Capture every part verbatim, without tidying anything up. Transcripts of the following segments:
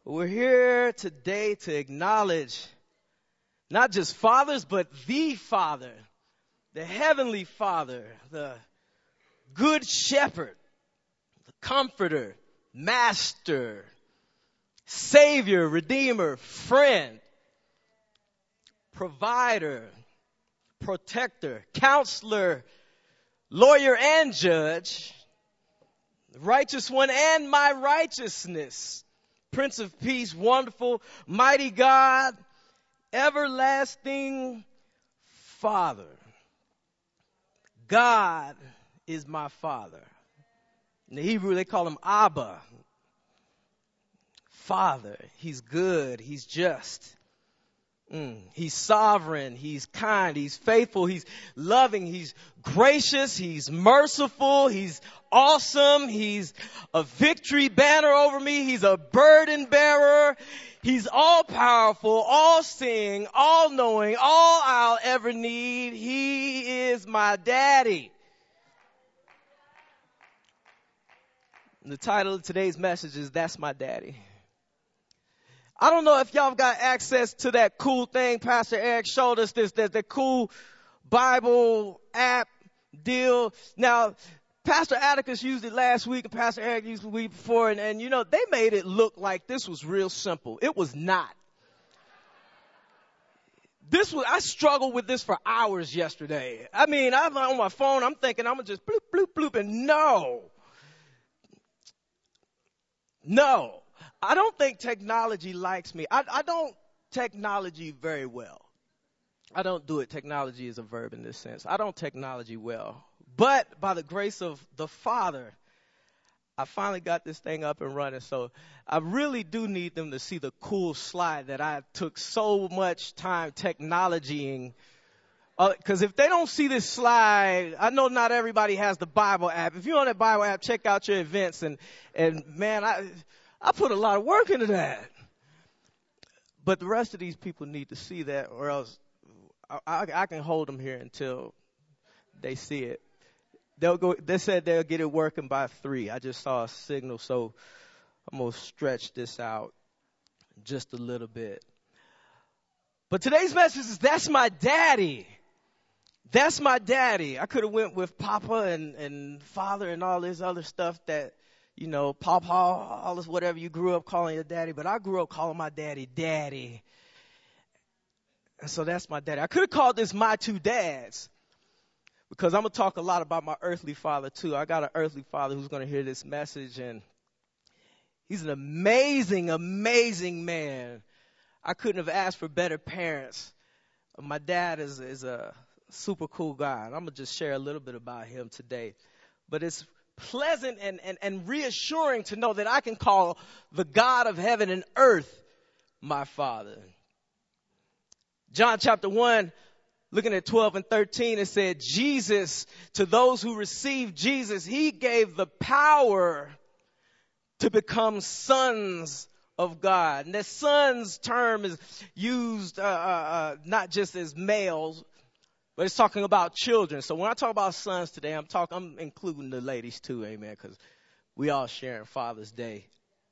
We're here today to acknowledge not just fathers, but the Father, the Heavenly Father, the Good Shepherd, the Comforter, Master, Savior, Redeemer, Friend, Provider, Protector, Counselor, Lawyer and Judge, Righteous One and my righteousness, Prince of Peace, Wonderful, Mighty God, Everlasting Father. God is my Father. In the Hebrew, they call him Abba. Father. He's good. He's just. Mm. He's sovereign. He's kind. He's faithful. He's loving. He's gracious. He's merciful. He's awesome. He's a victory banner over me. He's a burden bearer. He's all powerful, all seeing, all knowing, all I'll ever need. He is my daddy. The title of today's message is That's My Daddy. I don't know if y'all got access to that cool thing Pastor Eric showed us, this, that, that cool Bible app deal. Now, Pastor Atticus used it last week and Pastor Eric used it the week before, and, and you know, they made it look like this was real simple. It was not. This was, I struggled with this for hours yesterday. I mean, I'm on my phone, I'm thinking I'm going to just bloop, bloop, bloop, and no. No. I don't think technology likes me. I, I don't technology very well. I don't do it. Technology is a verb in this sense. I don't technology well. But by the grace of the Father, I finally got this thing up and running. So I really do need them to see the cool slide that I took so much time technologying. Because uh, if they don't see this slide, I know not everybody has the Bible app. If you're on that Bible app, check out your events. And, and man, I... I put a lot of work into that. But the rest of these people need to see that, or else I, I, I can hold them here until they see it. They'll go. They said they'll get it working by three. I just saw a signal, so I'm going to stretch this out just a little bit. But today's message is That's My Daddy. That's my daddy. I could have went with Papa and, and Father and all this other stuff that, you know, Papa, all this whatever you grew up calling your daddy. But I grew up calling my daddy, Daddy. And so that's my daddy. I could have called this My Two Dads, because I'm going to talk a lot about my earthly father, too. I got an earthly father who's going to hear this message, and he's an amazing, amazing man. I couldn't have asked for better parents. My dad is, is a super cool guy, and I'm going to just share a little bit about him today. But it's pleasant and, and, and reassuring to know that I can call the God of heaven and earth my Father. John chapter one, looking at twelve and thirteen, it said, Jesus, to those who receive Jesus, he gave the power to become sons of God. And that sons term is used uh, uh, uh, not just as males, but it's talking about children. So when I talk about sons today, I'm talking, I'm including the ladies too, amen, because we all sharing Father's Day.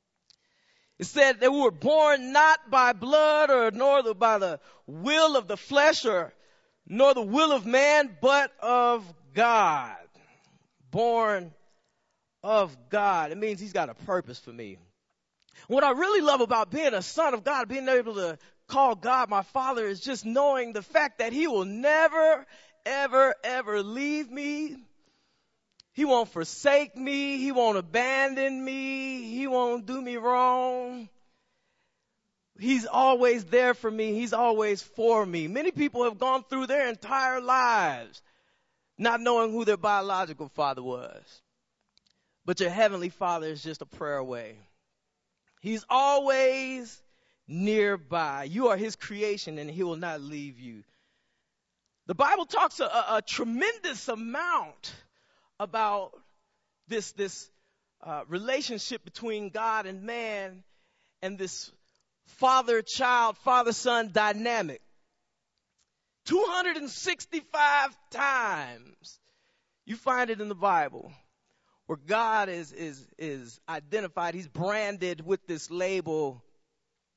It said that we were born not by blood or nor the, by the will of the flesh or nor the will of man, but of God. Born of God. It means he's got a purpose for me. What I really love about being a son of God, being able to call God my Father, is just knowing the fact that he will never, ever, ever leave me. He won't forsake me. He won't abandon me. He won't do me wrong. He's always there for me. He's always for me. Many people have gone through their entire lives not knowing who their biological father was. But your heavenly Father is just a prayer away. He's always nearby. You are his creation, and he will not leave you. The Bible talks a, a, a tremendous amount about this, this uh, relationship between God and man, and this father-child, father-son dynamic. two hundred sixty-five times you find it in the Bible where God is, is, is identified. He's branded with this label,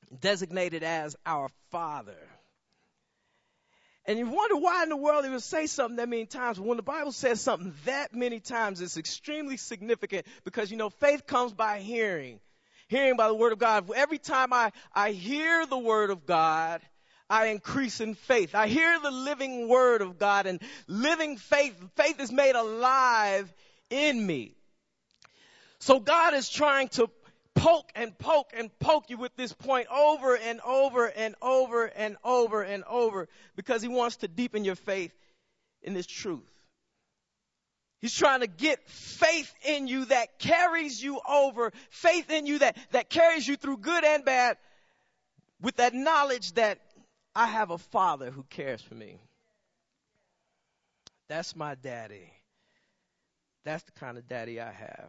designated as our Father. And you wonder why in the world he would say something that many times. When the Bible says something that many times, it's extremely significant because, you know, faith comes by hearing. Hearing by the word of God. Every time I, I hear the word of God, I increase in faith. I hear the living word of God, and living faith, faith is made alive in me. So God is trying to poke and poke and poke you with this point over and over and over and over and over because he wants to deepen your faith in this truth. He's trying to get faith in you that carries you over, faith in you that, that carries you through good and bad, with that knowledge that I have a Father who cares for me. That's my daddy. That's the kind of daddy I have.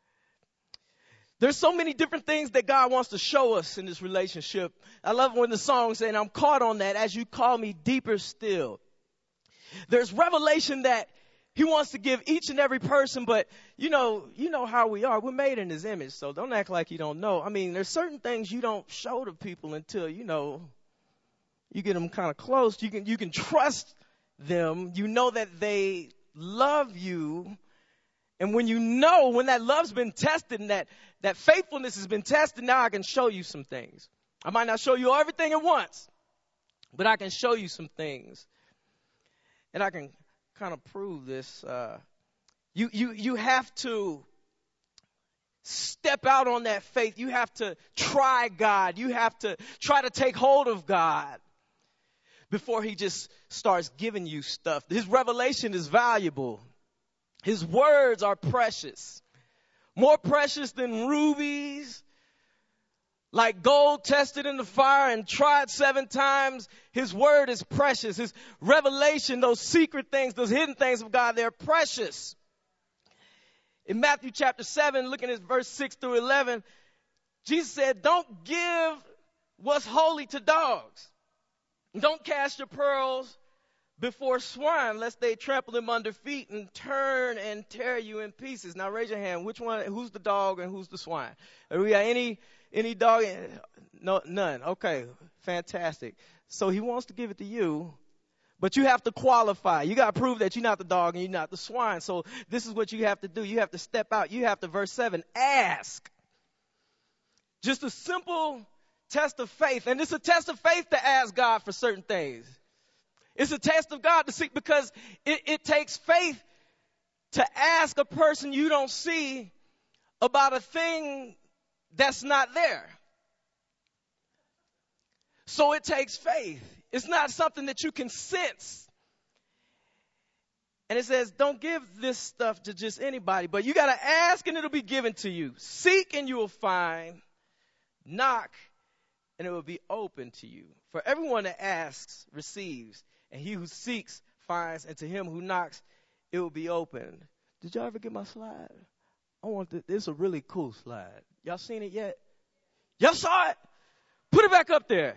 There's so many different things that God wants to show us in this relationship. I love when the song says, and I'm caught on that, as you call me deeper still. There's revelation that he wants to give each and every person, but you know, you know how we are. We're made in his image, so don't act like you don't know. I mean, there's certain things you don't show to people until, you know, you get them kind of close. You can, you can trust them. You know that they love you. And when you know, when that love's been tested and that, that faithfulness has been tested, now I can show you some things. I might not show you everything at once, but I can show you some things. And I can kind of prove this. Uh, you, you, you have to step out on that faith. You have to try God. You have to try to take hold of God before he just starts giving you stuff. His revelation is valuable. His words are precious. More precious than rubies. Like gold tested in the fire and tried seven times. His word is precious. His revelation, those secret things, those hidden things of God, they're precious. In Matthew chapter seven, looking at verse six through eleven, Jesus said, don't give what's holy to dogs. Don't cast your pearls before swine, lest they trample them under feet and turn and tear you in pieces. Now raise your hand. Which one? Who's the dog and who's the swine? Are we got any any dog? No, none. Okay, fantastic. So he wants to give it to you, but you have to qualify. You got to prove that you're not the dog and you're not the swine. So this is what you have to do. You have to step out. You have to, verse seven, ask. Just a simple test of faith, and it's a test of faith to ask God for certain things. It's a test of God to seek because it, it takes faith to ask a person you don't see about a thing that's not there. So it takes faith. It's not something that you can sense. And it says, don't give this stuff to just anybody, but you got to ask and it'll be given to you. Seek and you will find. Knock and it will be open to you. For everyone that asks receives. And he who seeks finds, and to him who knocks, it will be opened. Did y'all ever get my slide? I want this. This is a really cool slide. Y'all seen it yet? Y'all saw it? Put it back up there.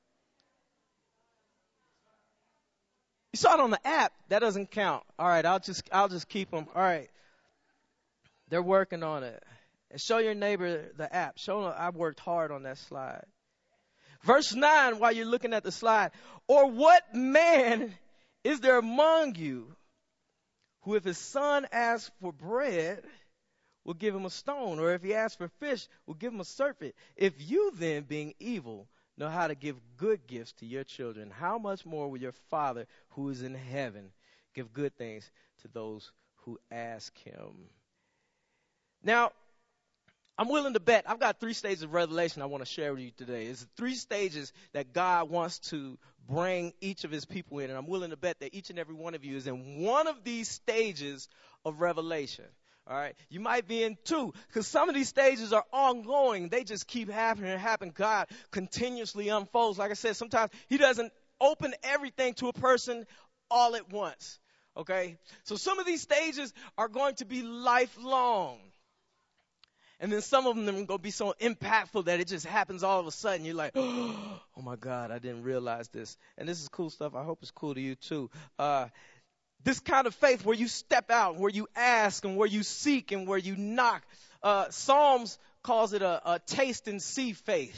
You saw it on the app. That doesn't count. All right, I'll just I'll just keep them. All right. They're working on it. And show your neighbor the app. Show them I worked hard on that slide. Verse nine, while you're looking at the slide. Or what man is there among you who if his son asks for bread, will give him a stone? Or if he asks for fish, will give him a serpent? If you then, being evil, know how to give good gifts to your children, how much more will your Father who is in heaven give good things to those who ask him? Now, I'm willing to bet. I've got three stages of revelation I want to share with you today. It's three stages that God wants to bring each of his people in. And I'm willing to bet that each and every one of you is in one of these stages of revelation. All right. You might be in two because some of these stages are ongoing. They just keep happening and happening. God continuously unfolds. Like I said, sometimes he doesn't open everything to a person all at once. Okay. So some of these stages are going to be lifelong. And then some of them are going to be so impactful that it just happens all of a sudden. You're like, oh, my God, I didn't realize this. And this is cool stuff. I hope it's cool to you, too. Uh, this kind of faith where you step out, where you ask, and where you seek, and where you knock. Uh, Psalms calls it a, a taste and see faith.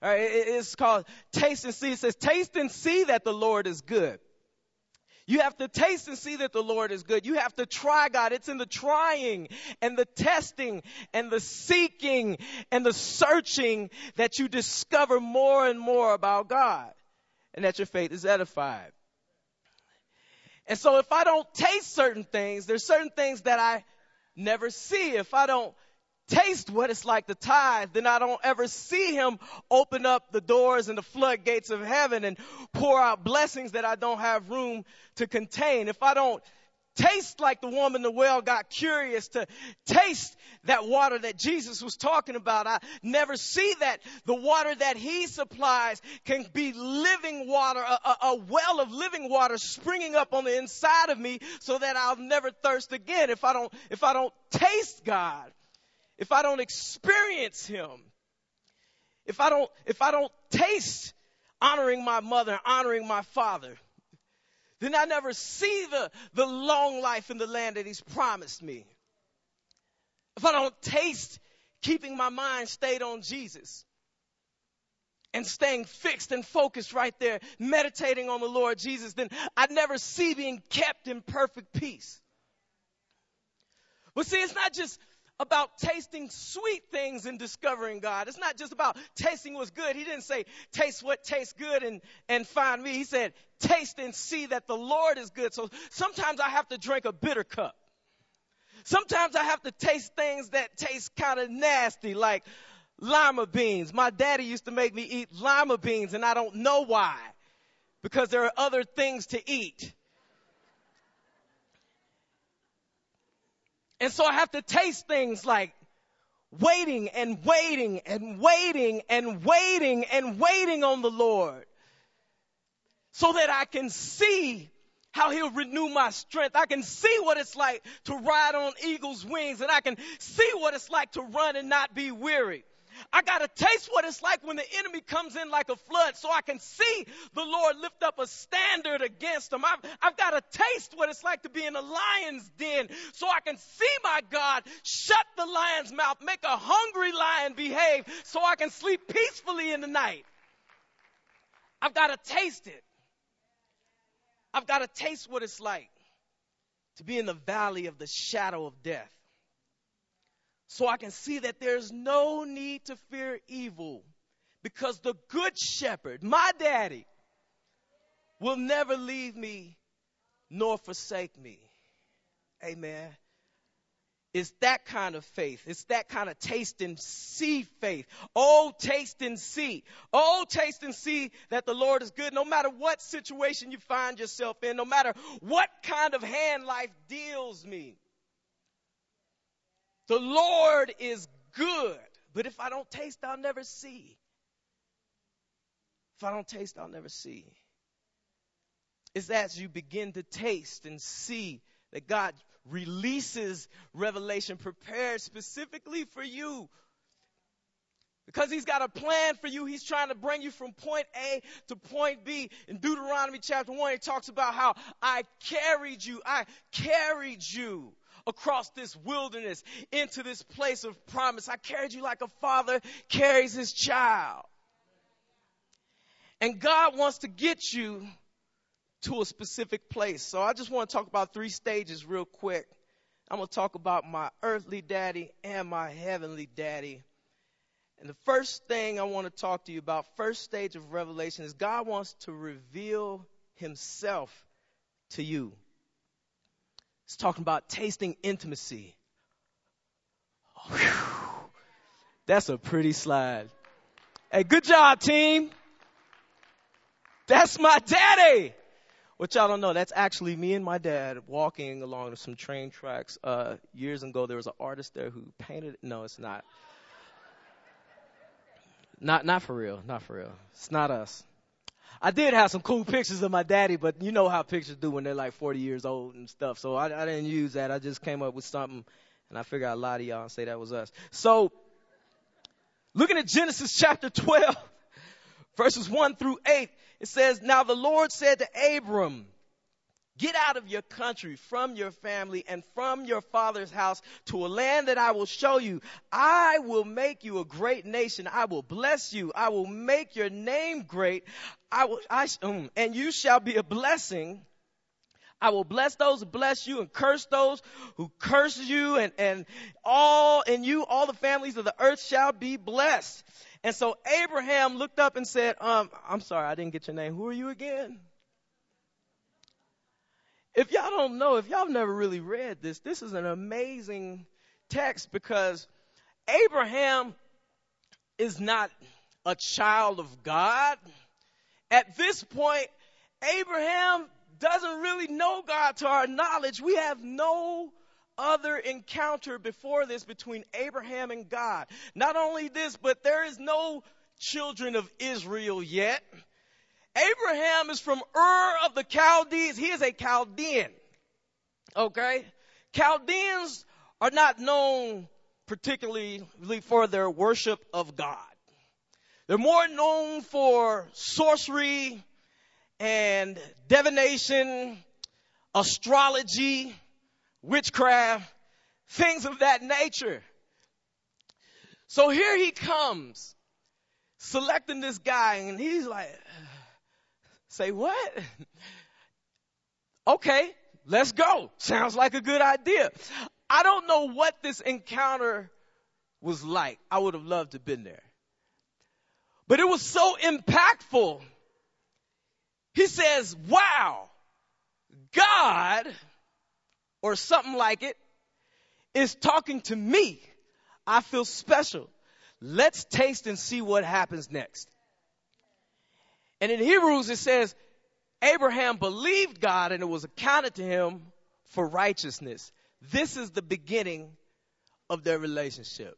All right, it, it's called taste and see. It says, taste and see that the Lord is good. You have to taste and see that the Lord is good. You have to try God. It's in the trying and the testing and the seeking and the searching that you discover more and more about God and that your faith is edified. And so if I don't taste certain things, there's certain things that I never see. If I don't taste what it's like to tithe, then I don't ever see him open up the doors and the floodgates of heaven and pour out blessings that I don't have room to contain. If I don't taste like the woman at the well got curious to taste that water that Jesus was talking about, I never see that the water that he supplies can be living water, a, a, a well of living water springing up on the inside of me so that I'll never thirst again. If I don't, if I don't taste God, if I don't experience him, if I don't, if I don't taste honoring my mother, honoring my father, then I never see the, the long life in the land that he's promised me. If I don't taste keeping my mind stayed on Jesus and staying fixed and focused right there, meditating on the Lord Jesus, then I never see being kept in perfect peace. But see, it's not just about tasting sweet things and discovering God. It's not just about tasting what's good. He didn't say, taste what tastes good and, and find me. He said, taste and see that the Lord is good. So sometimes I have to drink a bitter cup. Sometimes I have to taste things that taste kind of nasty, like lima beans. My daddy used to make me eat lima beans, and I don't know why, because there are other things to eat. And so I have to taste things like waiting and waiting and waiting and waiting and waiting on the Lord so that I can see how he'll renew my strength. I can see what it's like to ride on eagle's wings, and I can see what it's like to run and not be weary. I got to taste what it's like when the enemy comes in like a flood so I can see the Lord lift up a standard against them. I've, I've got to taste what it's like to be in a lion's den so I can see my God shut the lion's mouth, make a hungry lion behave so I can sleep peacefully in the night. I've got to taste it. I've got to taste what it's like to be in the valley of the shadow of death, so I can see that there's no need to fear evil, because the good shepherd, my daddy, will never leave me nor forsake me. Amen. It's that kind of faith. It's that kind of taste and see faith. Oh, taste and see. Oh, taste and see that the Lord is good. No matter what situation you find yourself in, no matter what kind of hand life deals me, the Lord is good. But if I don't taste, I'll never see. If I don't taste, I'll never see. It's as you begin to taste and see that God releases revelation prepared specifically for you. Because he's got a plan for you. He's trying to bring you from point A to point B. In Deuteronomy chapter one, he talks about how I carried you. I carried you across this wilderness into this place of promise. I carried you like a father carries his child. And God wants to get you to a specific place. So I just want to talk about three stages real quick. I'm going to talk about my earthly daddy and my heavenly daddy. And the first thing I want to talk to you about, first stage of revelation, is God wants to reveal himself to you. It's talking about tasting intimacy. Whew. That's a pretty slide. Hey, good job, team. That's my daddy. What y'all don't know, that's actually me and my dad walking along some train tracks. Uh, years ago, there was an artist there who painted it. No, it's not. Not, not for real. Not for real. It's not us. I did have some cool pictures of my daddy, but you know how pictures do when they're like forty years old and stuff. So I, I didn't use that. I just came up with something, and I figured I'd lie to y'all and say that was us. So looking at Genesis chapter twelve, verses one through eight, it says, now the Lord said to Abram, Get out of your country, from your family, and from your father's house to a land that I will show you. I will make you a great nation. I will bless you. I will make your name great. I will, I, um, and you shall be a blessing. I will bless those who bless you and curse those who curse you, and, and all in you, all the families of the earth shall be blessed. And so Abraham looked up and said, um, I'm sorry, I didn't get your name. Who are you again? If y'all don't know, if y'all never really read this, this is an amazing text, because Abraham is not a child of God. At this point, Abraham doesn't really know God to our knowledge. We have no other encounter before this between Abraham and God. Not only this, but there is no children of Israel yet. Abraham is from Ur of the Chaldees. He is a Chaldean. Okay? Chaldeans are not known particularly for their worship of God. They're more known for sorcery and divination, astrology, witchcraft, things of that nature. So here he comes, selecting this guy, and he's like, say what? Okay, let's go. Sounds like a good idea. I don't know what this encounter was like. I would have loved to have been there. But it was so impactful. He says, wow, God, or something like it, is talking to me. I feel special. Let's taste and see what happens next. And in Hebrews, it says, Abraham believed God and it was accounted to him for righteousness. This is the beginning of their relationship.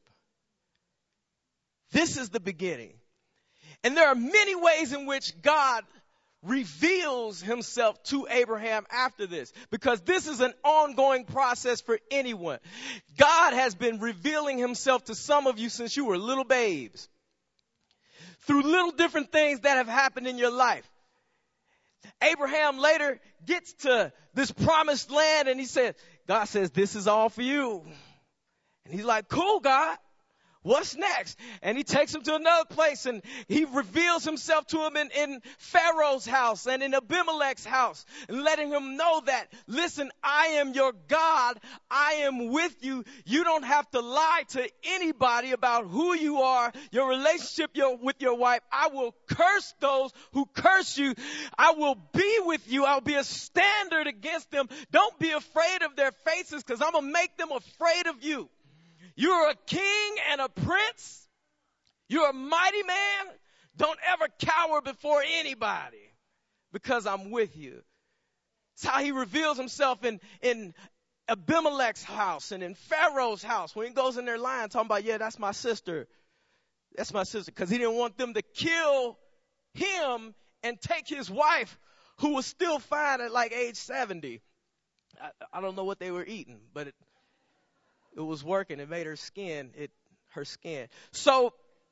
This is the beginning. And there are many ways in which God reveals himself to Abraham after this, because this is an ongoing process for anyone. God has been revealing himself to some of you since you were little babes, through little different things that have happened in your life. Abraham later gets to this promised land and he said, God says, this is all for you. And he's like, cool, God. What's next? And he takes him to another place and he reveals himself to him in, in Pharaoh's house and in Abimelech's house, and letting him know that, listen, I am your God. I am with you. You don't have to lie to anybody about who you are, your relationship your, with your wife. I will curse those who curse you. I will be with you. I'll be a standard against them. Don't be afraid of their faces, because I'm going to make them afraid of you. You're a king and a prince. You're a mighty man. Don't ever cower before anybody, because I'm with you. It's how he reveals himself in, in Abimelech's house and in Pharaoh's house. When he goes in there lying, talking about, yeah, that's my sister. That's my sister. Because he didn't want them to kill him and take his wife, who was still fine at like age seventy. I, I don't know what they were eating, but it, It was working. It made her skin, it, her skin. So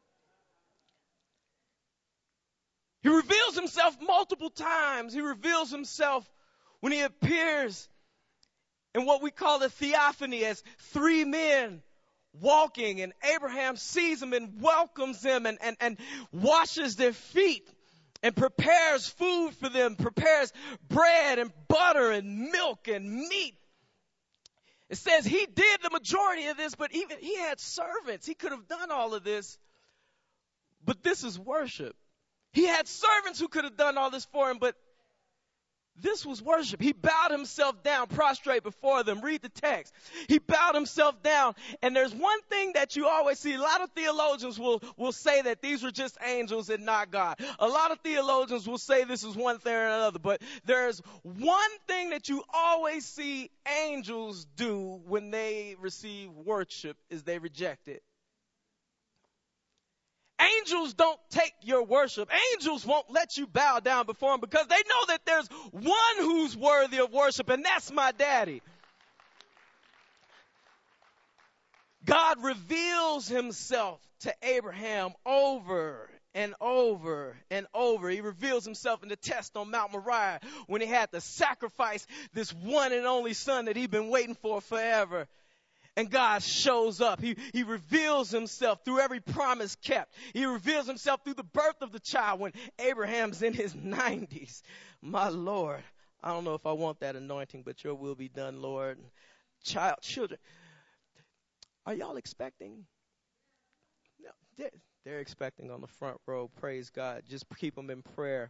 he reveals himself multiple times. He reveals himself when he appears in what we call the theophany, as three men walking, and Abraham sees them and welcomes them and, and, and washes their feet and prepares food for them, prepares bread and butter and milk and meat. It says he did the majority of this, but even he had servants. He could have done all of this, but this is worship. He had servants who could have done all this for him, but this was worship. He bowed himself down, prostrate before them. Read the text. He bowed himself down, and there's one thing that you always see. A lot of theologians will, will say that these were just angels and not God. A lot of theologians will say this is one thing or another, but there's one thing that you always see angels do when they receive worship, is they reject it. Angels don't take your worship. Angels won't let you bow down before them, because they know that there's one who's worthy of worship, and that's my daddy. God reveals himself to Abraham over and over and over. He reveals himself in the test on Mount Moriah when he had to sacrifice this one and only son that he'd been waiting for forever. And God shows up. He, he reveals himself through every promise kept. He reveals himself through the birth of the child when Abraham's in his nineties. My Lord, I don't know if I want that anointing, but your will be done, Lord. Child, children, are y'all expecting? No, they're, they're expecting on the front row. Praise God. Just keep them in prayer.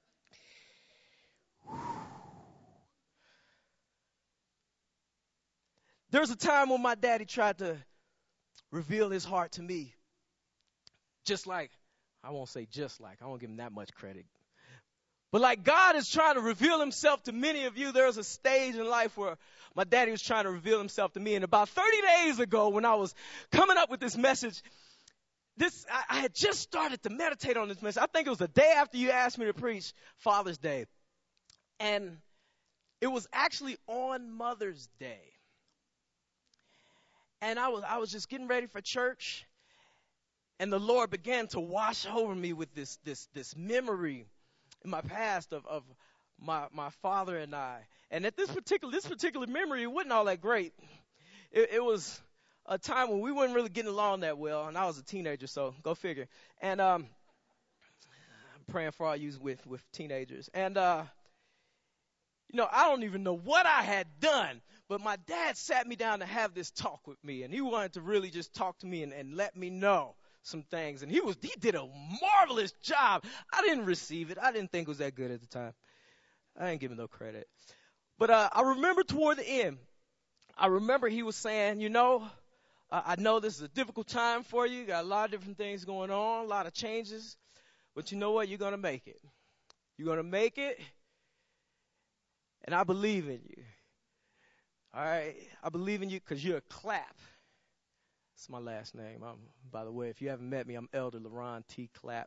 There was a time when my daddy tried to reveal his heart to me. Just like, I won't say just like, I won't give him that much credit. But like God is trying to reveal himself to many of you, there's a stage in life where my daddy was trying to reveal himself to me. And about thirty days ago, when I was coming up with this message, this I, I had just started to meditate on this message. I think it was the day after you asked me to preach Father's Day. And it was actually on Mother's Day. And I was I was just getting ready for church, and the Lord began to wash over me with this this this memory in my past of, of my my father and I. And at this particular this particular memory, it wasn't all that great. It, it was a time when we weren't really getting along that well, and I was a teenager, so go figure. And um, I'm praying for all you with with teenagers. And uh, you know, I don't even know what I had done. But my dad sat me down to have this talk with me, and he wanted to really just talk to me and, and let me know some things. And he was he did a marvelous job. I didn't receive it. I didn't think it was that good at the time. I didn't give him no credit. But uh, I remember toward the end, I remember he was saying, you know, uh, I know this is a difficult time for you. You got a lot of different things going on, a lot of changes. But you know what? You're going to make it. You're going to make it, and I believe in you. All right, I believe in you because you're a Clapp. That's my last name. I'm, by the way, if you haven't met me, I'm Elder LaRon T. Clapp.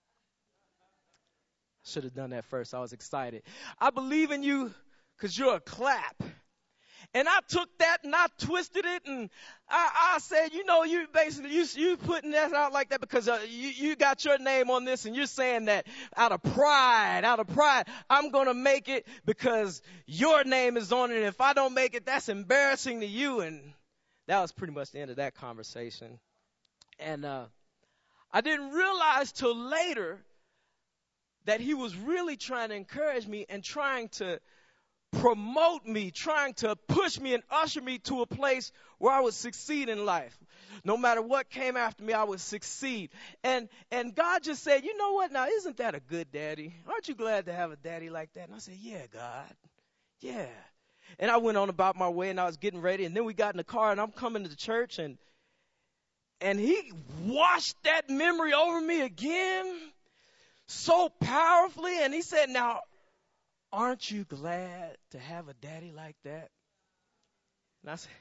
Should have done that first. I was excited. I believe in you because you're a Clapp. And I took that and I twisted it and I, I said, you know, you basically, you, you putting that out like that because uh, you, you got your name on this and you're saying that out of pride, out of pride, I'm going to make it because your name is on it. And if I don't make it, that's embarrassing to you. And that was pretty much the end of that conversation. And uh, I didn't realize till later that he was really trying to encourage me and trying to promote me, trying to push me and usher me to a place where I would succeed in life. No matter what came after me, I would succeed. And and God just said, you know what? Now, isn't that a good daddy? Aren't you glad to have a daddy like that? And I said, yeah, God. Yeah. And I went on about my way and I was getting ready. And then we got in the car and I'm coming to the church and and he washed that memory over me again so powerfully. And he said, now, aren't you glad to have a daddy like that? And I said,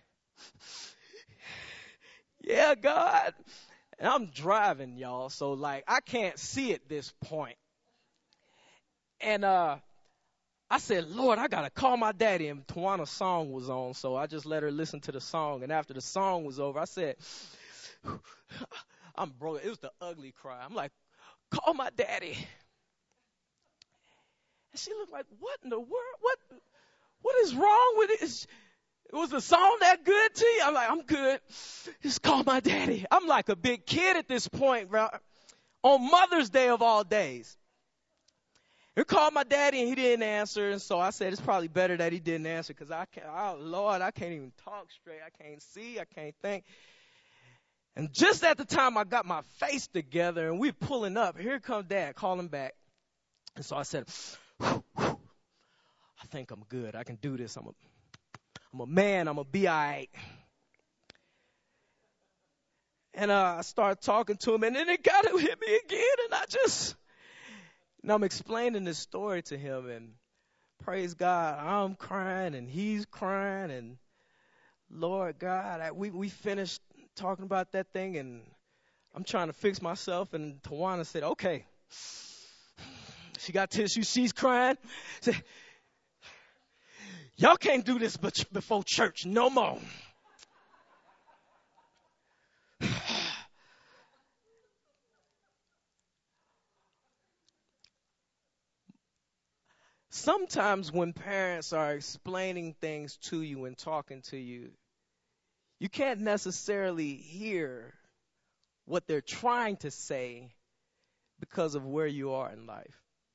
yeah, God. And I'm driving, y'all, so, like, I can't see at this point. And uh, I said, Lord, I got to call my daddy. And Tawana's song was on, so I just let her listen to the song. And after the song was over, I said, I'm broke. It was the ugly cry. I'm like, call my daddy. And she looked like, what in the world? What what is wrong with it? Is, was the song that good to you? I'm like, I'm good. Just call my daddy. I'm like a big kid at this point, bro. On Mother's Day of all days. He called my daddy and he didn't answer. And so I said, it's probably better that he didn't answer because I can't, oh, Lord, I can't even talk straight. I can't see. I can't think. And just at the time I got my face together and we're pulling up, here comes Dad calling back. And so I said, whew, whew, I think I'm good. I can do this. I'm a, I'm a man. I'm a be all right. And uh, I started talking to him, and then it got to hit me again, and I just, and I'm explaining this story to him, and praise God, I'm crying, and he's crying, and Lord God, I, we, we finished talking about that thing, and I'm trying to fix myself, and Tawana said, okay. She got tissue, she's crying. Said, y'all can't do this but before church no more. Sometimes when parents are explaining things to you and talking to you, you can't necessarily hear what they're trying to say because of where you are in life.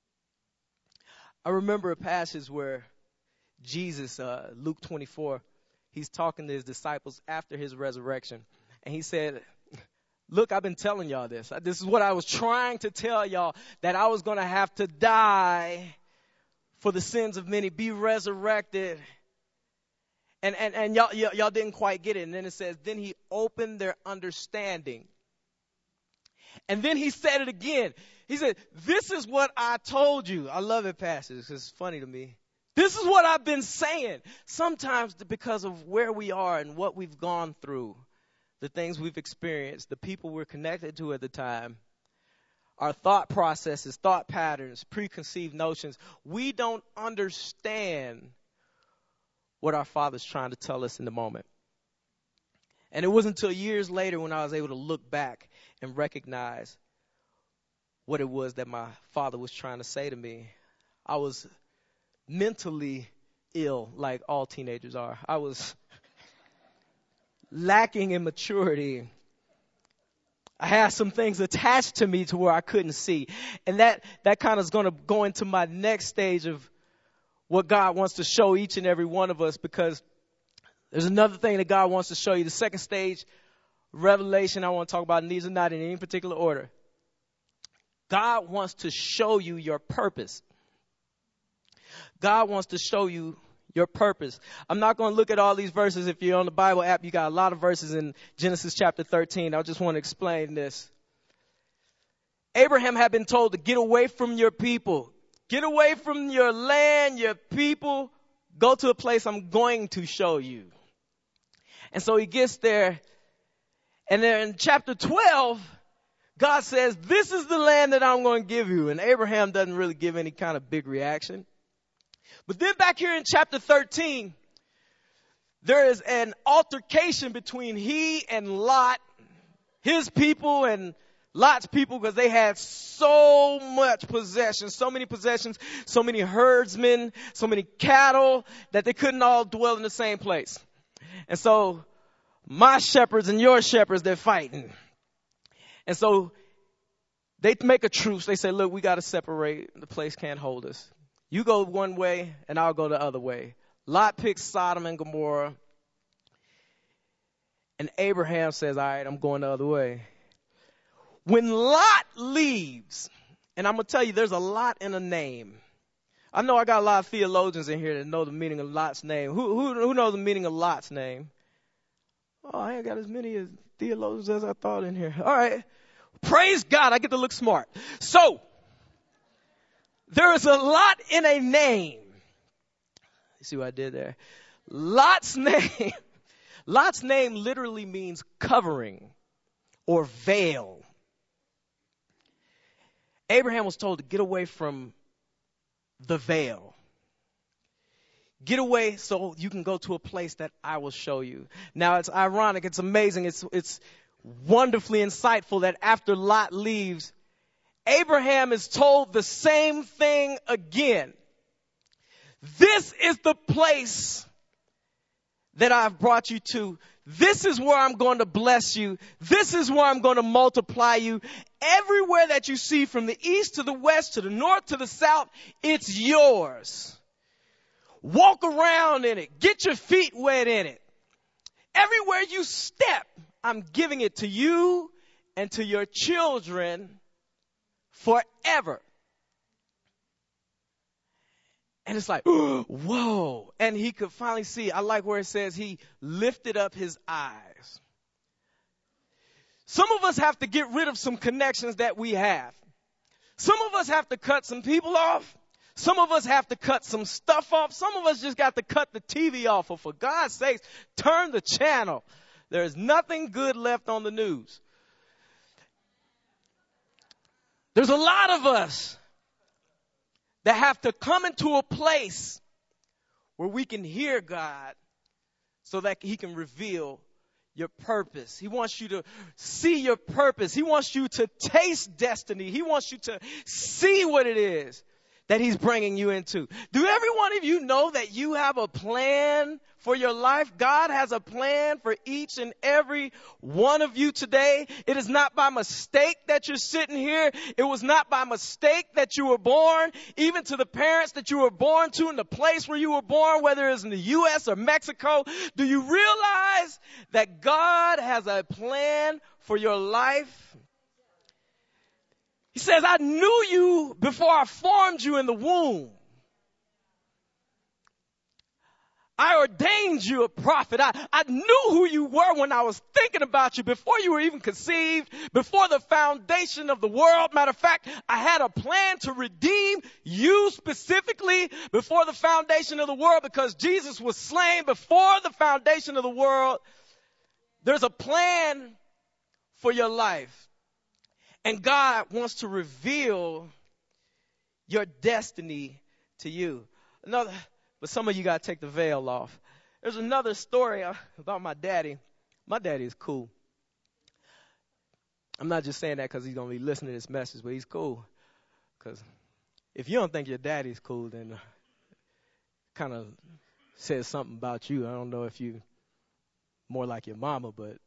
I remember a passage where Jesus, uh, Luke twenty-four, he's talking to his disciples after his resurrection. And he said, look, I've been telling y'all this. This is what I was trying to tell y'all, that I was going to have to die for the sins of many, be resurrected. And, and, and y'all, y'all, y'all didn't quite get it. And then it says, then he opened their understanding. And then he said it again. He said, this is what I told you. I love that passage. It's funny to me. This is what I've been saying. Sometimes because of where we are and what we've gone through, the things we've experienced, the people we're connected to at the time, our thought processes, thought patterns, preconceived notions, we don't understand what our Father's trying to tell us in the moment. And it wasn't until years later when I was able to look back and recognize what it was that my Father was trying to say to me. I was mentally ill, like all teenagers are. I was lacking in maturity. I had some things attached to me to where I couldn't see. And that, that kind of is going to go into my next stage of what God wants to show each and every one of us, because there's another thing that God wants to show you. The second stage, revelation, I want to talk about, and these are not in any particular order. God wants to show you your purpose. God wants to show you your purpose. I'm not going to look at all these verses. If you're on the Bible app, you got a lot of verses in Genesis chapter thirteen. I just want to explain this. Abraham had been told to get away from your people. Get away from your land, your people. Go to a place I'm going to show you. And so he gets there. And then in chapter twelve, God says, this is the land that I'm going to give you. And Abraham doesn't really give any kind of big reaction. But then back here in chapter thirteen, there is an altercation between he and Lot, his people and Lot's people, because they had so much possession, so many possessions, so many herdsmen, so many cattle, that they couldn't all dwell in the same place. And so my shepherds and your shepherds, they're fighting. And so they make a truce. They say, look, we got to separate. The place can't hold us. You go one way and I'll go the other way. Lot picks Sodom and Gomorrah. And Abraham says, all right, I'm going the other way. When Lot leaves, and I'm going to tell you, there's a lot in a name. I know I got a lot of theologians in here that know the meaning of Lot's name. Who, who, who knows the meaning of Lot's name? Oh, I ain't got as many as theologians as I thought in here. All right. Praise God. I get to look smart. So, there is a lot in a name. You see what I did there? Lot's name. Lot's name literally means covering or veil. Abraham was told to get away from the veil. Get away so you can go to a place that I will show you. Now, it's ironic. It's amazing. It's, it's wonderfully insightful that after Lot leaves, Abraham is told the same thing again. This is the place that I've brought you to. This is where I'm going to bless you. This is where I'm going to multiply you. Everywhere that you see, from the east to the west, to the north to the south, it's yours. Walk around in it. Get your feet wet in it. Everywhere you step, I'm giving it to you and to your children forever. And it's like, whoa. And he could finally see. I like where it says he lifted up his eyes. Some of us have to get rid of some connections that we have. Some of us have to cut some people off. Some of us have to cut some stuff off. Some of us just got to cut the T V off. Or for God's sakes, turn the channel. There's nothing good left on the news. There's a lot of us that have to come into a place where we can hear God so that he can reveal your purpose. He wants you to see your purpose. He wants you to taste destiny. He wants you to see what it is that he's bringing you into. Do every one of you know that you have a plan for your life? God has a plan for each and every one of you today. It is not by mistake that you're sitting here. It was not by mistake that you were born. Even to the parents that you were born to in the place where you were born, whether it's in the U S or Mexico, do you realize that God has a plan for your life? He says, I knew you before I formed you in the womb. I ordained you a prophet. I, I knew who you were when I was thinking about you before you were even conceived, before the foundation of the world. Matter of fact, I had a plan to redeem you specifically before the foundation of the world, because Jesus was slain before the foundation of the world. There's a plan for your life. And God wants to reveal your destiny to you. Another, but some of you got to take the veil off. There's another story about my daddy. My daddy is cool. I'm not just saying that because he's going to be listening to this message, but he's cool. Because if you don't think your daddy's cool, then it kind of says something about you. I don't know if you more like your mama, but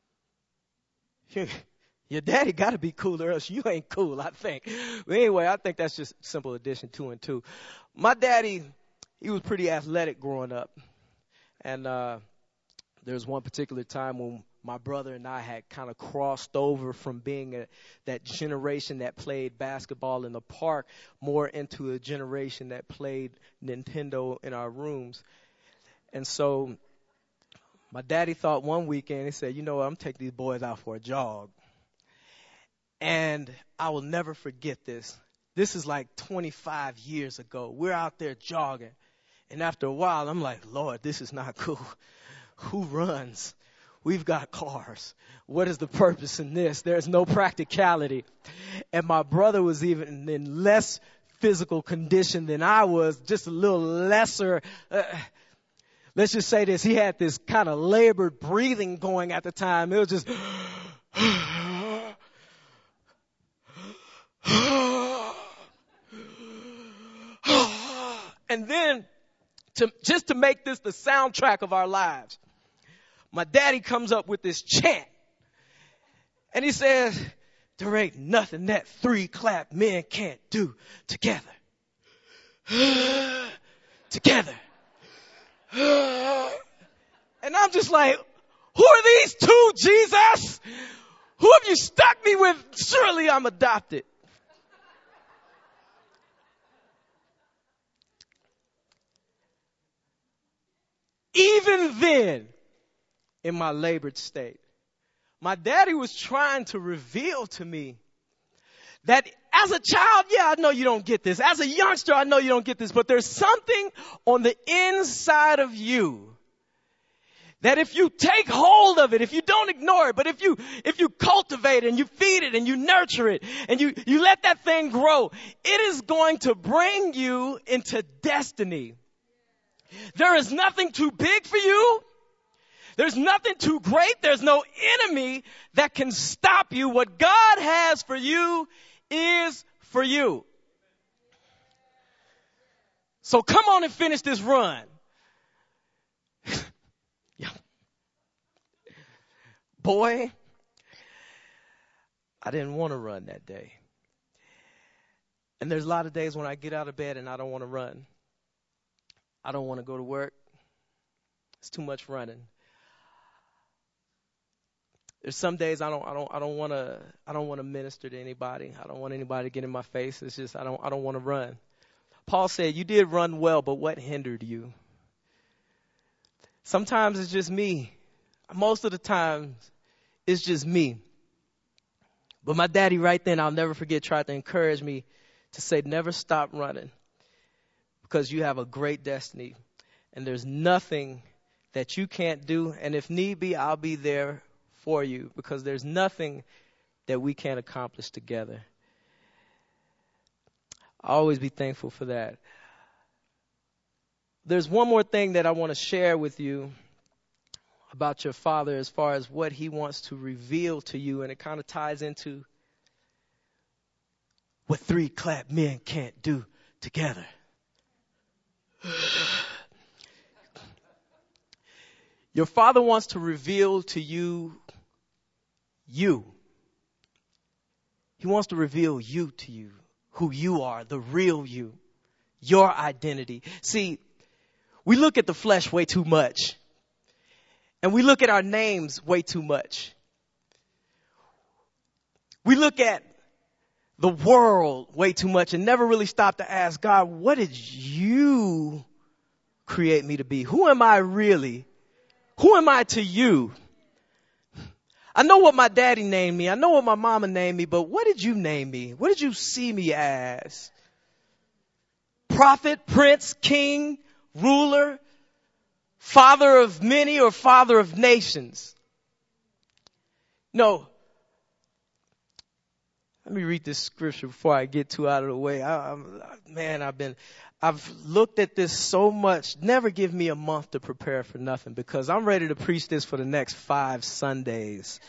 your daddy got to be cool or else you ain't cool, I think. But anyway, I think that's just simple addition, two and two. My daddy, he was pretty athletic growing up. And uh, there was one particular time when my brother and I had kind of crossed over from being a, that generation that played basketball in the park more into a generation that played Nintendo in our rooms. And so my daddy thought one weekend, he said, you know what, I'm taking these boys out for a jog. And I will never forget this. This is like twenty-five years ago. We're out there jogging. And after a while, I'm like, Lord, this is not cool. Who runs? We've got cars. What is the purpose in this? There's no practicality. And my brother was even in less physical condition than I was, just a little lesser. Uh, let's just say this. He had this kind of labored breathing going at the time. It was just... And then, to, just to make this the soundtrack of our lives, my daddy comes up with this chant. And he says, there ain't nothing that three clap men can't do together. Together. And I'm just like, who are these two, Jesus? Who have you stuck me with? Surely I'm adopted. Even then, in my labored state, my daddy was trying to reveal to me that as a child, yeah, I know you don't get this. As a youngster, I know you don't get this, but there's something on the inside of you that if you take hold of it, if you don't ignore it, but if you, if you cultivate it and you feed it and you nurture it and you, you let that thing grow, it is going to bring you into destiny. There is nothing too big for you. There's nothing too great. There's no enemy that can stop you. What God has for you is for you. So come on and finish this run. Yeah. Boy, I didn't want to run that day. And there's a lot of days when I get out of bed and I don't want to run. I don't want to go to work. It's too much running. There's some days I don't I don't I don't want to I don't want to minister to anybody. I don't want anybody to get in my face. It's just I don't I don't want to run. Paul said, "You did run well, but what hindered you?" Sometimes it's just me. Most of the times it's just me. But my daddy right then, I'll never forget, tried to encourage me to say, never stop running. Because you have a great destiny. And there's nothing that you can't do. And if need be, I'll be there for you. Because there's nothing that we can't accomplish together. I'll always be thankful for that. There's one more thing that I want to share with you about your father as far as what he wants to reveal to you. And it kind of ties into what three clap men can't do together. Your Father wants to reveal to you, you. He wants to reveal you to you, who you are, the real you, your identity. See, we look at the flesh way too much. And we look at our names way too much. We look at the world way too much and never really stop to ask God, what did you create me to be? Who am I really? Who am I to you? I know what my daddy named me. I know what my mama named me, but what did you name me? What did you see me as? Prophet, prince, king, ruler, father of many, or father of nations? No. Let me read this scripture before I get too out of the way. I, I'm, man, I've been, I've looked at this so much. Never give me a month to prepare for nothing, because I'm ready to preach this for the next five Sundays.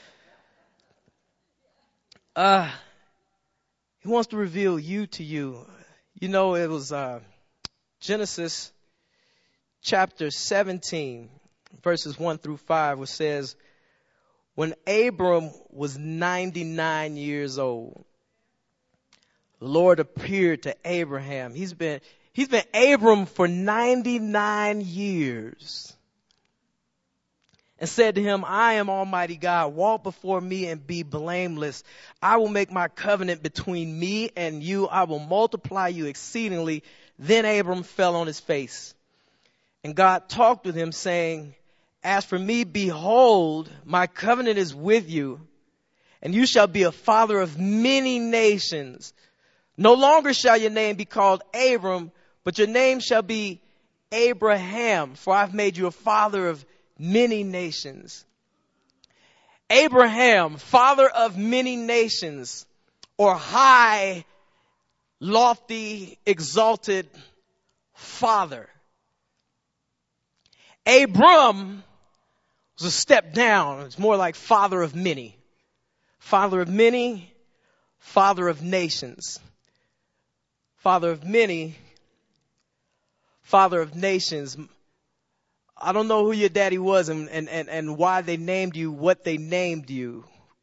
Uh, he wants to reveal you to you. You know, it was uh, Genesis chapter seventeen, verses one through five, which says, when Abram was ninety-nine years old, the Lord appeared to Abraham. He's been, he's been Abram for ninety-nine years. And said to him, I am Almighty God. Walk before me and be blameless. I will make my covenant between me and you. I will multiply you exceedingly. Then Abram fell on his face. And God talked with him, saying, as for me, behold, my covenant is with you, and you shall be a father of many nations. No longer shall your name be called Abram, but your name shall be Abraham, for I've made you a father of many nations. Abraham, father of many nations, or high, lofty, exalted father. Abram was a step down. It's more like father of many. Father of many, father of nations. Father of many, father of nations. I don't know who your daddy was and, and, and, and why they named you what they named you.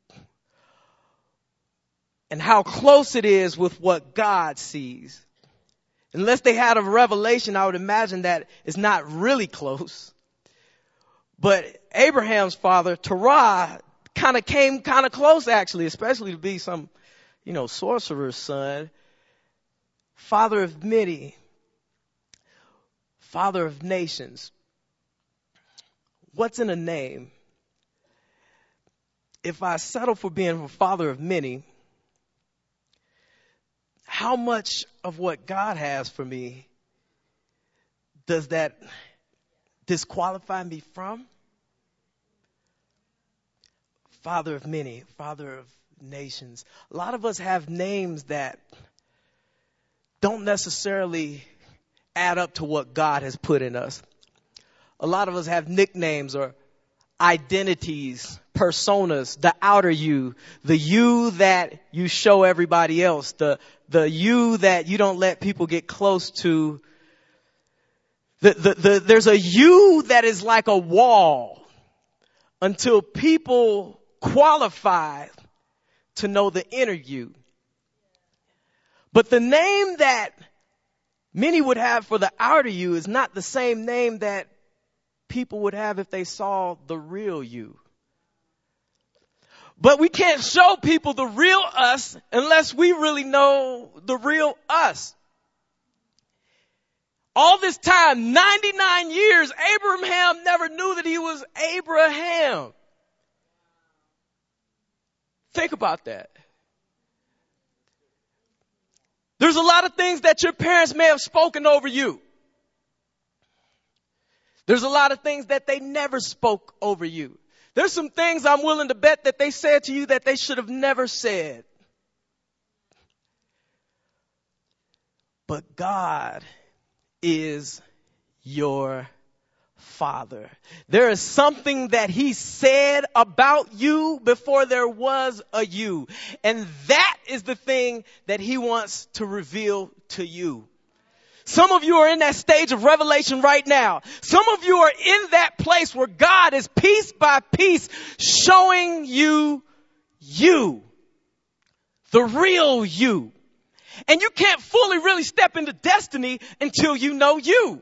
And how close it is with what God sees. Unless they had a revelation, I would imagine that it's not really close. But Abraham's father, Terah, kind of came kind of close, actually, especially to be some, you know, sorcerer's son. Father of many. Father of nations. What's in a name? If I settle for being a father of many, how much of what God has for me does that disqualify me from? Father of many, father of nations. A lot of us have names that don't necessarily add up to what God has put in us. A lot of us have nicknames or identities, personas, the outer you, the you that you show everybody else, the, the you that you don't let people get close to. The, the, the, there's a you that is like a wall until people qualify to know the inner you. But the name that many would have for the outer you is not the same name that people would have if they saw the real you. But we can't show people the real us unless we really know the real us. All this time, ninety-nine years, Abraham never knew that he was Abraham. Think about that. There's a lot of things that your parents may have spoken over you. There's a lot of things that they never spoke over you. There's some things I'm willing to bet that they said to you that they should have never said. But God is your Father. There is something that He said about you before there was a you. And that is the thing that he wants to reveal to you. Some of you are in that stage of revelation right now. Some of you are in that place where God is piece by piece showing you you, the real you. And you can't fully really step into destiny until you know you.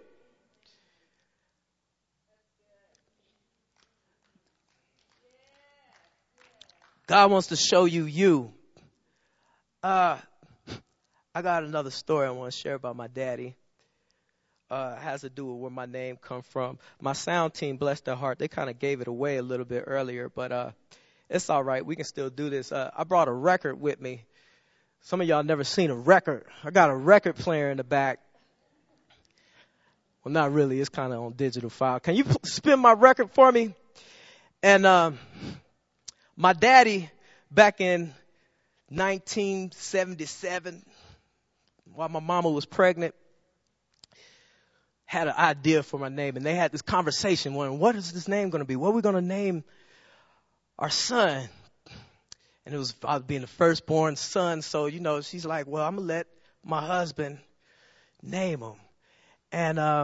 God wants to show you you. Uh, I got another story I want to share about my daddy. Uh, it has to do with where my name come from. My sound team, bless their heart, they kind of gave it away a little bit earlier, but uh, it's all right. We can still do this. Uh, I brought a record with me. Some of y'all never seen a record. I got a record player in the back. Well, not really. It's kind of on digital file. Can you spin my record for me? And um, my daddy, back in nineteen seventy-seven, while my mama was pregnant, had an idea for my name. And they had this conversation wondering, what is this name going to be? What are we going to name our son? And it was about being the firstborn son. So, you know, she's like, well, I'm going to let my husband name him. And uh,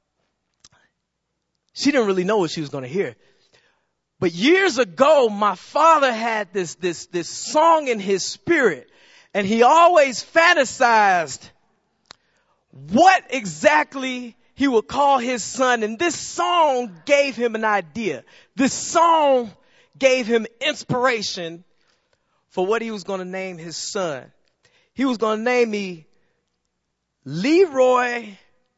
she didn't really know what she was going to hear. But years ago, my father had this, this, this song in his spirit. And he always fantasized what exactly he would call his son. And this song gave him an idea. This song gave him inspiration for what he was going to name his son. He was going to name me Leroy.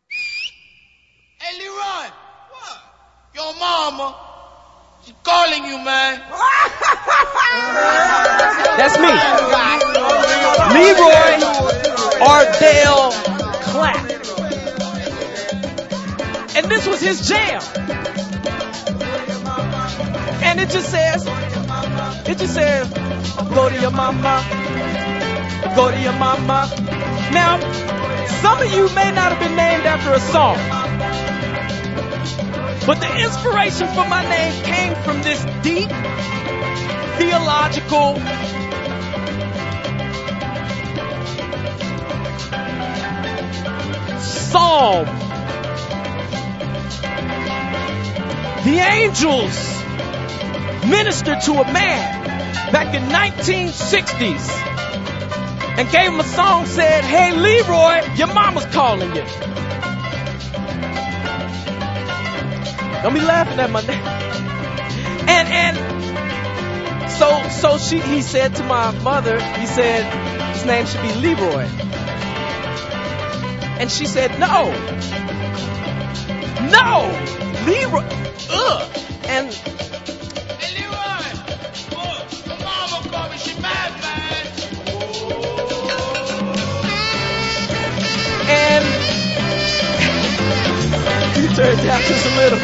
Hey, Leroy. What? Your mama, she's calling you, man. That's me. Leroy Ardell Clapp. And this was his jam. And it just says, it just says, go to your mama, go to your mama. Now, some of you may not have been named after a song, but the inspiration for my name came from this deep theological psalm. The angels ministered to a man back in nineteen sixties and gave him a song, said, hey, Leroy, your mama's calling you. Don't be laughing at my name. And, and so, so she, he said to my mother, he said, his name should be Leroy. And she said, no, no, Leroy, ugh. And Hey, Leroy. Oh, your mama called me. She mad, man. And you turned down just a little.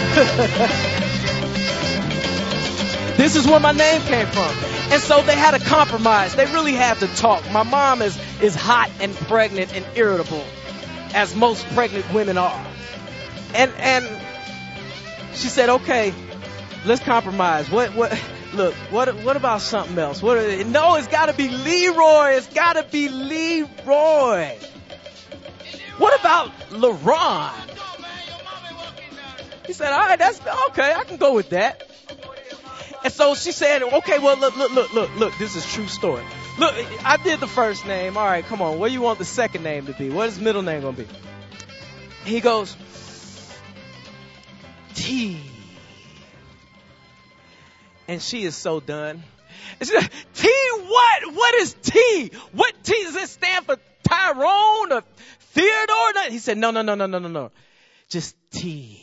This is where my name came from. And so they had a compromise. They really had to talk. My mom is, is hot and pregnant and irritable, as most pregnant women are. And and she said, okay, let's compromise. What what look, what what about something else? What no, it's gotta be Leroy. It's gotta be Leroy. What about LeRon? He said, all right, that's okay, I can go with that. And so she said, okay, well, look, look, look, look, look, this is a true story. Look, I did the first name. All right, come on. What do you want the second name to be? What is middle name going to be? He goes, T. And she is so done. And she said, T what? What is T? What T? Does it stand for Tyrone or Theodore? He said, no, no, no, no, no, no, no. Just T.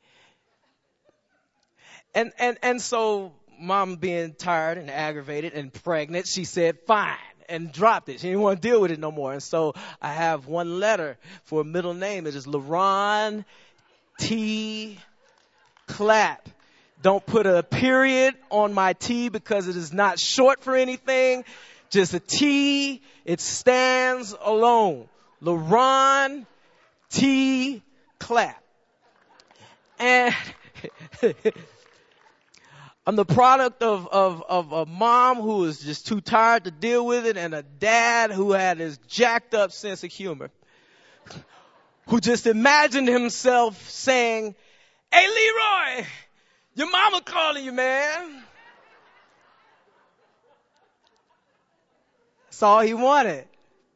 And, and, and so mom being tired and aggravated and pregnant, she said, fine, and dropped it. She didn't want to deal with it no more. And so I have one letter for a middle name. It is LeRon T. Clapp. Don't put a period on my T because it is not short for anything. Just a T. It stands alone. LeRon T. Clapp. And I'm the product of, of, of a mom who was just too tired to deal with it and a dad who had his jacked up sense of humor, who just imagined himself saying, "Hey, Leroy, your mama calling you, man." That's all he wanted.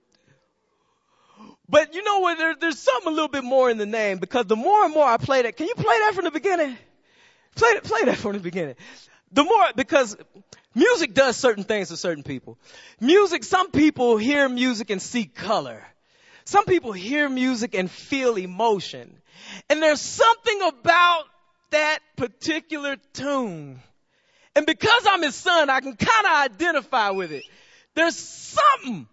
But you know what? There, there's something a little bit more in the name, because the more and more I play that, can you play that from the beginning? Play that, play that from the beginning. The more, because music does certain things to certain people. Music, some people hear music and see color. Some people hear music and feel emotion. And there's something about that particular tune. And because I'm his son, I can kind of identify with it. There's something.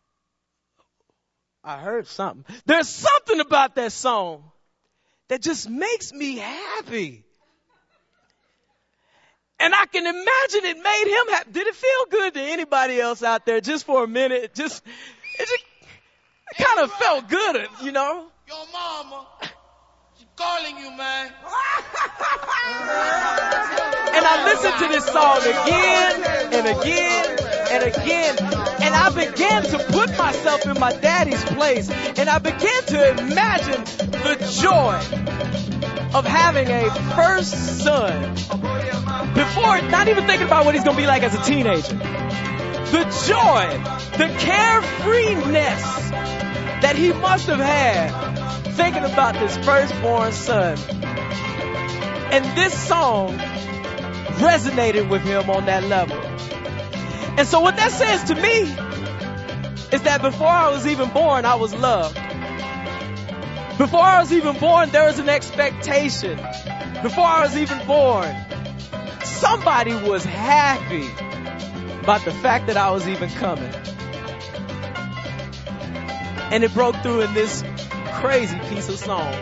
I heard something. There's something about that song that just makes me happy. And I can imagine it made him happy. Did it feel good to anybody else out there just for a minute? It just, it just it kind of felt good, you know? Your mama, she calling you, man. And I listened to this song again and again and again. And I began to put myself in my daddy's place. And I began to imagine the joy of having a first son. Before, not even thinking about what he's going to be like as a teenager. The joy, the carefreeness that he must have had thinking about this firstborn son. And this song resonated with him on that level. And so what that says to me is that before I was even born, I was loved. Before I was even born, there was an expectation. Before I was even born, somebody was happy about the fact that I was even coming. And it broke through in this crazy piece of song.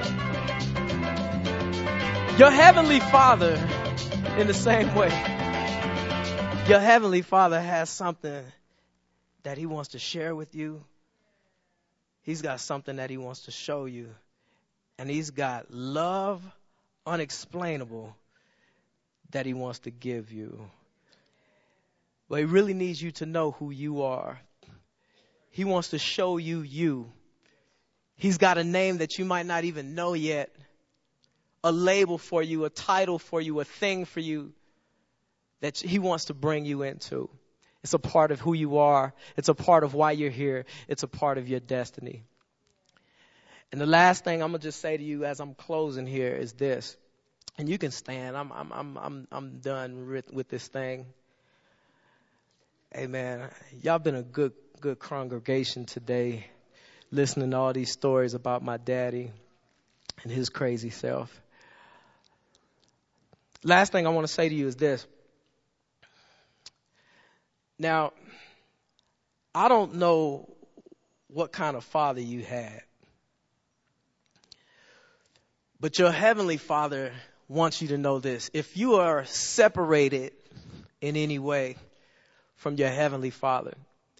Your Heavenly Father, in the same way, your Heavenly Father has something that He wants to share with you. He's got something that He wants to show you. And He's got love unexplainable that He wants to give you. But He really needs you to know who you are. He wants to show you you. He's got a name that you might not even know yet. A label for you, a title for you, a thing for you that He wants to bring you into. It's a part of who you are. It's a part of why you're here. It's a part of your destiny. And the last thing I'm going to just say to you as I'm closing here is this. And you can stand. I'm I'm I'm I'm I'm done with, with this thing. Amen. Y'all been a good good congregation today, listening to all these stories about my daddy and his crazy self. Last thing I want to say to you is this. Now, I don't know what kind of father you had, but your Heavenly Father wants you to know this. If you are separated in any way from your Heavenly Father,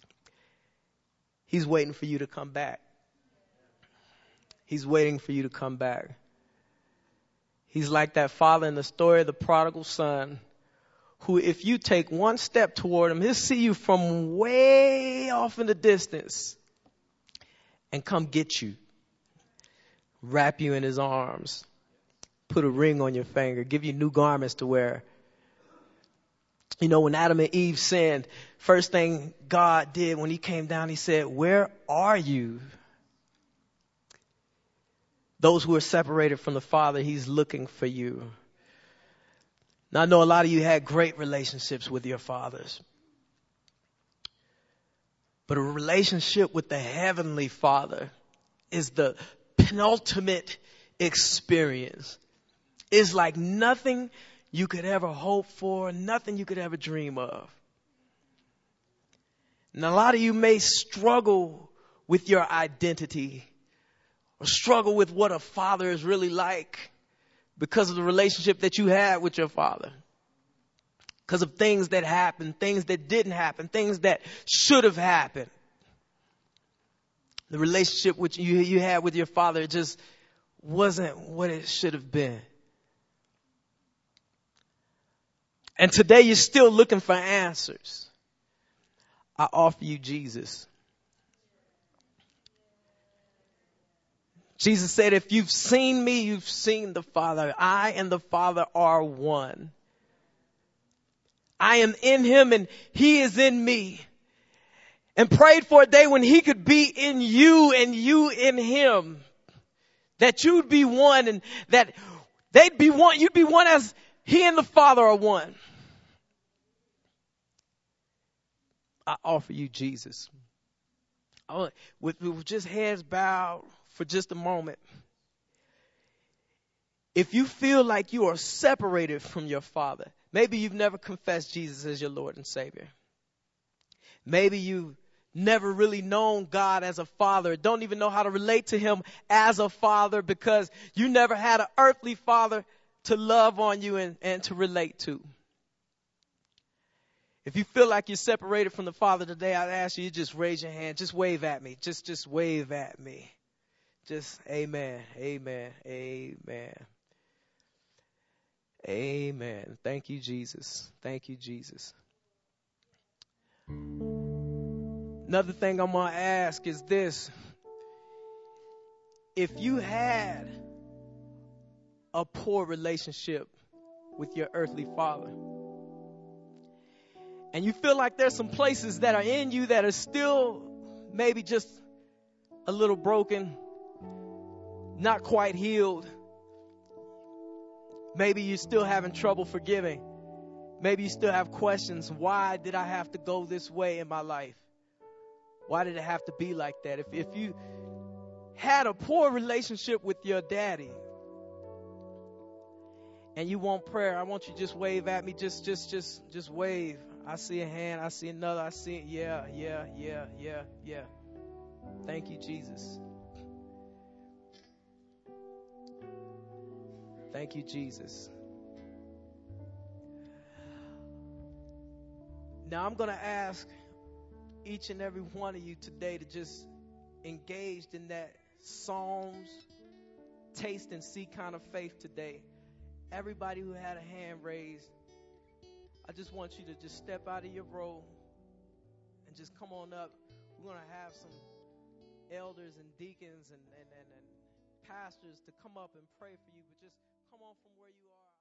He's waiting for you to come back. He's waiting for you to come back. He's like that father in the story of the prodigal son, who if you take one step toward him, he'll see you from way off in the distance and come get you, wrap you in his arms, put a ring on your finger, give you new garments to wear. You know, when Adam and Eve sinned, first thing God did when He came down, He said, "Where are you?" Those who are separated from the Father, He's looking for you. Now, I know a lot of you had great relationships with your fathers. But a relationship with the Heavenly Father is the penultimate experience. It's like nothing you could ever hope for, nothing you could ever dream of. And a lot of you may struggle with your identity or struggle with what a father is really like because of the relationship that you had with your father. Because of things that happened, things that didn't happen, things that should have happened. The relationship which you, you had with your father just wasn't what it should have been. And today you're still looking for answers. I offer you Jesus. Jesus said, if you've seen me, you've seen the Father. I and the Father are one. I am in him and he is in me. And prayed for a day when he could be in you and you in him. That you'd be one and that they'd be one. You'd be one as he and the Father are one. I offer you Jesus. I, with, with just heads bowed for just a moment. If you feel like you are separated from your Father, maybe you've never confessed Jesus as your Lord and Savior. Maybe you've never really known God as a father, don't even know how to relate to him as a father because you never had an earthly father to love on you and, and to relate to. If you feel like you're separated from the Father today, I'd ask you to just raise your hand. Just wave at me. Just, just wave at me. Just amen, amen, amen. Amen. Thank you, Jesus. Thank you, Jesus. Another thing I'm going to ask is this. If you had a poor relationship with your earthly father, and you feel like there's some places that are in you that are still maybe just a little broken, not quite healed. Maybe you're still having trouble forgiving. Maybe you still have questions. Why did I have to go this way in my life? Why did it have to be like that? If, if you had a poor relationship with your daddy and you want prayer, I want you to just wave at me. Just, just, just, just wave. I see a hand. I see another. I see it. Yeah, yeah, yeah, yeah, yeah. Thank you, Jesus. Thank you, Jesus. Now I'm going to ask each and every one of you today to just engage in that Psalms, taste and see kind of faith today. Everybody who had a hand raised, I just want you to just step out of your row and just come on up. We're going to have some elders and deacons and, and, and, and pastors to come up and pray for you, but just come on from where you are.